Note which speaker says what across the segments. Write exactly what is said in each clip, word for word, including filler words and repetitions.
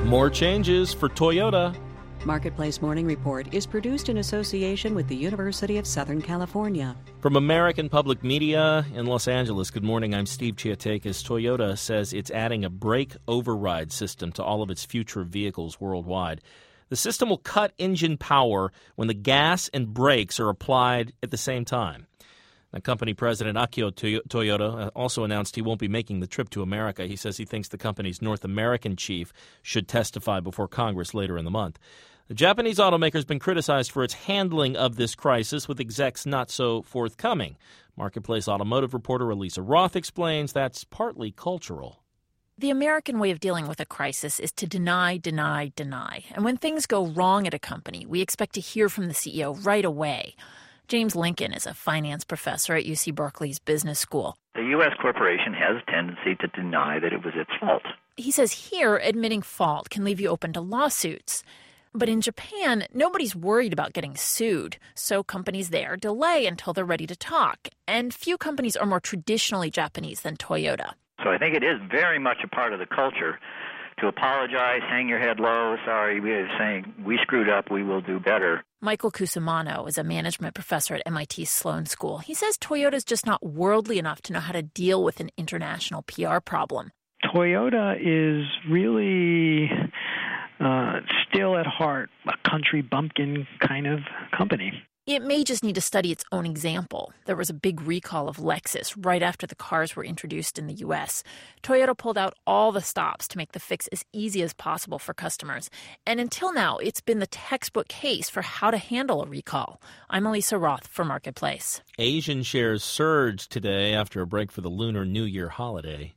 Speaker 1: More changes for Toyota.
Speaker 2: Marketplace Morning Report is produced in association with the University of Southern California.
Speaker 1: From American Public Media in Los Angeles, good morning. I'm Steve Chiatakis. Toyota says it's adding a brake override system to all of its future vehicles worldwide. The system will cut engine power when the gas and brakes are applied at the same time. Now, company president Akio Toyoda also announced he won't be making the trip to America. He says he thinks the company's North American chief should testify before Congress later in the month. The Japanese automaker has been criticized for its handling of this crisis, with execs not so forthcoming. Marketplace automotive reporter Elisa Roth explains that's partly cultural.
Speaker 3: The American way of dealing with a crisis is to deny, deny, deny. And when things go wrong at a company, we expect to hear from the C E O right away. James Lincoln is a finance professor at U C Berkeley's business school.
Speaker 4: The U S corporation has a tendency to deny that it was its fault.
Speaker 3: He says here, admitting fault can leave you open to lawsuits. But in Japan, nobody's worried about getting sued, so companies there delay until they're ready to talk. And few companies are more traditionally Japanese than Toyota.
Speaker 4: So I think it is very much a part of the culture to apologize, hang your head low, sorry, we are saying we screwed up, we will do better.
Speaker 3: Michael Cusimano is a management professor at M I T's Sloan School. He says Toyota's just not worldly enough to know how to deal with an international P R problem.
Speaker 5: Toyota is really uh, still at heart a country bumpkin kind of company.
Speaker 3: It may just need to study its own example. There was a big recall of Lexus right after the cars were introduced in the U S. Toyota pulled out all the stops to make the fix as easy as possible for customers. And until now, it's been the textbook case for how to handle a recall. I'm Elisa Roth for Marketplace.
Speaker 1: Asian shares surged today after a break for the Lunar New Year holiday.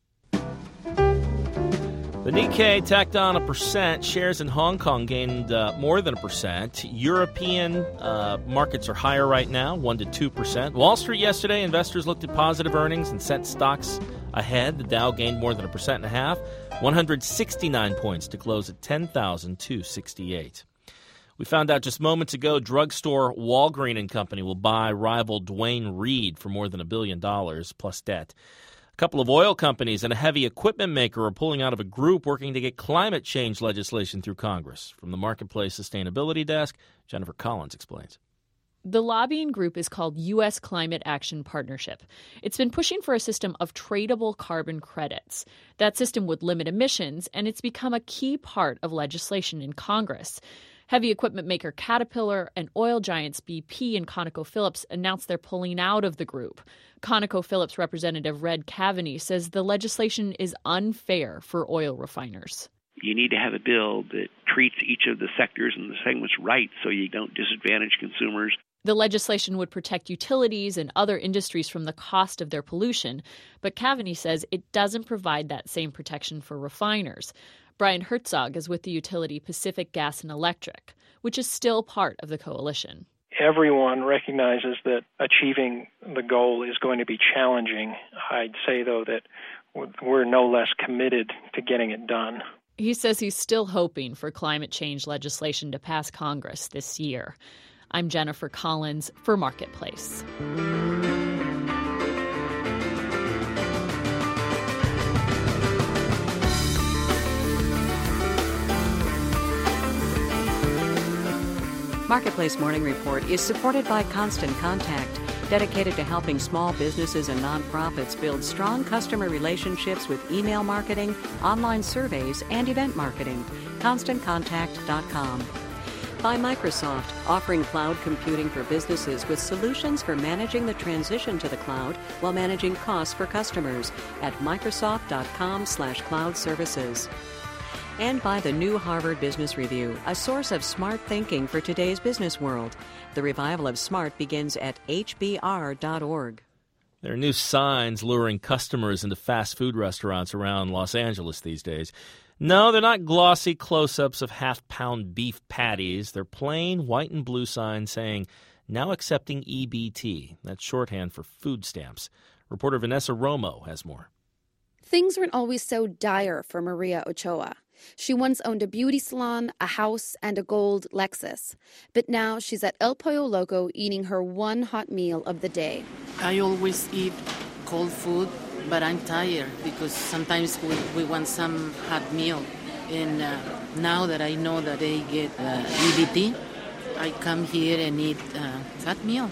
Speaker 1: The Nikkei tacked on a percent. Shares in Hong Kong gained uh, more than a percent. European uh, markets are higher right now, one to two percent. Wall Street yesterday, investors looked at positive earnings and sent stocks ahead. The Dow gained more than a percent and a half, one hundred sixty-nine points to close at ten thousand two hundred sixty-eight. We found out just moments ago drugstore Walgreen and Company will buy rival Duane Reade for more than a billion dollars plus debt. A couple of oil companies and a heavy equipment maker are pulling out of a group working to get climate change legislation through Congress. From the Marketplace Sustainability Desk, Jennifer Collins explains.
Speaker 6: The lobbying group is called U S Climate Action Partnership. It's been pushing for a system of tradable carbon credits. That system would limit emissions, and it's become a key part of legislation in Congress. Heavy equipment maker Caterpillar and oil giants B P and ConocoPhillips announced they're pulling out of the group. ConocoPhillips Representative Red Cavaney says the legislation is unfair for oil refiners.
Speaker 7: You need to have a bill that treats each of the sectors and the segments right so you don't disadvantage consumers.
Speaker 6: The legislation would protect utilities and other industries from the cost of their pollution, but Cavaney says it doesn't provide that same protection for refiners. Brian Herzog is with the utility Pacific Gas and Electric, which is still part of the coalition.
Speaker 8: Everyone recognizes that achieving the goal is going to be challenging. I'd say, though, that we're no less committed to getting it done.
Speaker 6: He says he's still hoping for climate change legislation to pass Congress this year. I'm Jennifer Collins for Marketplace.
Speaker 2: Marketplace Morning Report is supported by Constant Contact, dedicated to helping small businesses and nonprofits build strong customer relationships with email marketing, online surveys, and event marketing. constant contact dot com. By Microsoft, offering cloud computing for businesses with solutions for managing the transition to the cloud while managing costs for customers at microsoft dot com slash cloud services. And by the new Harvard Business Review, a source of smart thinking for today's business world. The revival of smart begins at h b r dot org.
Speaker 1: There are new signs luring customers into fast food restaurants around Los Angeles these days. No, they're not glossy close-ups of half-pound beef patties. They're plain white and blue signs saying, now accepting E B T. That's shorthand for food stamps. Reporter Vanessa Romo has more.
Speaker 9: Things weren't always so dire for Maria Ochoa. She once owned a beauty salon, a house, and a gold Lexus. But now she's at El Pollo Loco eating her one hot meal of the day.
Speaker 10: I always eat cold food, but I'm tired because sometimes we, we want some hot meal. And uh, now that I know that they get uh, E B T, I come here and eat uh, that meal.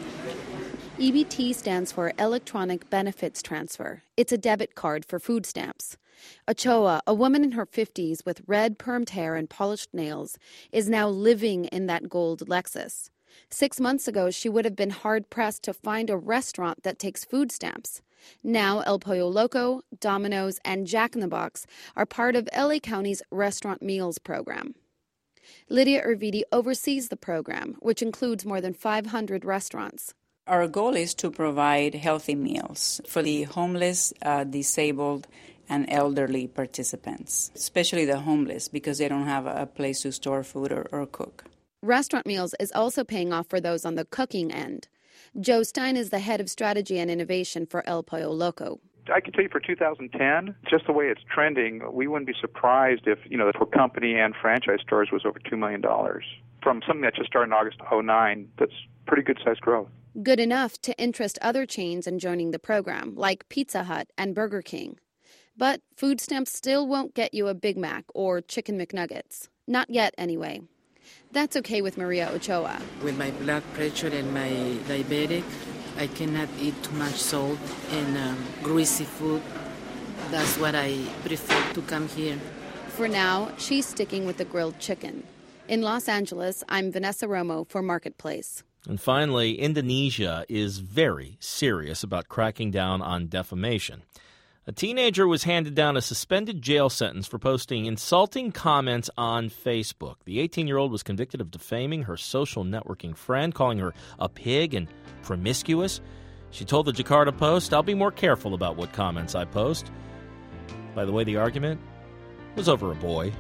Speaker 9: E B T stands for Electronic Benefits Transfer. It's a debit card for food stamps. Ochoa, a woman in her fifties with red permed hair and polished nails, is now living in that gold Lexus. Six months ago, she would have been hard-pressed to find a restaurant that takes food stamps. Now, El Pollo Loco, Domino's, and Jack in the Box are part of L A County's Restaurant Meals program. Lydia Urvidi oversees the program, which includes more than five hundred restaurants.
Speaker 11: Our goal is to provide healthy meals for the homeless, uh, disabled, and elderly participants, especially the homeless, because they don't have a place to store food or, or cook.
Speaker 9: Restaurant Meals is also paying off for those on the cooking end. Joe Stein is the head of strategy and innovation for El Pollo Loco.
Speaker 12: I can tell you for two thousand ten, just the way it's trending, we wouldn't be surprised if, you know, for company and franchise stores was over two million dollars. From something that just started in August oh nine, that's pretty good-sized growth.
Speaker 9: Good enough to interest other chains in joining the program, like Pizza Hut and Burger King. But food stamps still won't get you a Big Mac or Chicken McNuggets. Not yet, anyway. That's okay with Maria Ochoa.
Speaker 10: With my blood pressure and my diabetic, I cannot eat too much salt and um, greasy food. That's what I prefer to come here.
Speaker 9: For now, she's sticking with the grilled chicken. In Los Angeles, I'm Vanessa Romo for Marketplace.
Speaker 1: And finally, Indonesia is very serious about cracking down on defamation. A teenager was handed down a suspended jail sentence for posting insulting comments on Facebook. The eighteen-year-old was convicted of defaming her social networking friend, calling her a pig and promiscuous. She told the Jakarta Post, "I'll be more careful about what comments I post." By the way, the argument was over a boy.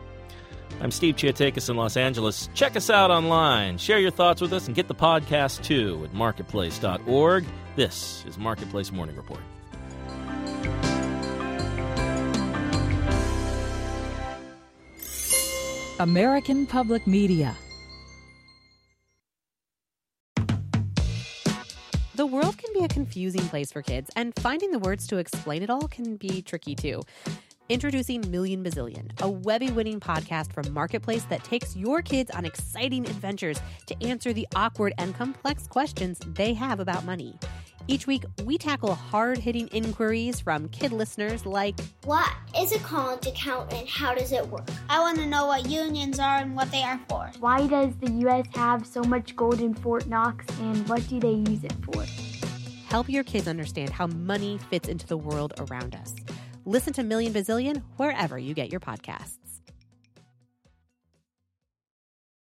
Speaker 1: I'm Steve Chiatakis in Los Angeles. Check us out online. Share your thoughts with us and get the podcast too at marketplace dot org. This is Marketplace Morning Report.
Speaker 13: American Public Media.
Speaker 14: The world can be a confusing place for kids, and finding the words to explain it all can be tricky too. Introducing Million Bazillion, a Webby-winning podcast from Marketplace that takes your kids on exciting adventures to answer the awkward and complex questions they have about money. Each week, we tackle hard-hitting inquiries from kid listeners like,
Speaker 15: what is a college account and how does it work? I want to know what unions are and what they are for.
Speaker 16: Why does the U S have so much gold in Fort Knox and what do they use it for?
Speaker 14: Help your kids understand how money fits into the world around us. Listen to Million Bazillion wherever you get your podcasts.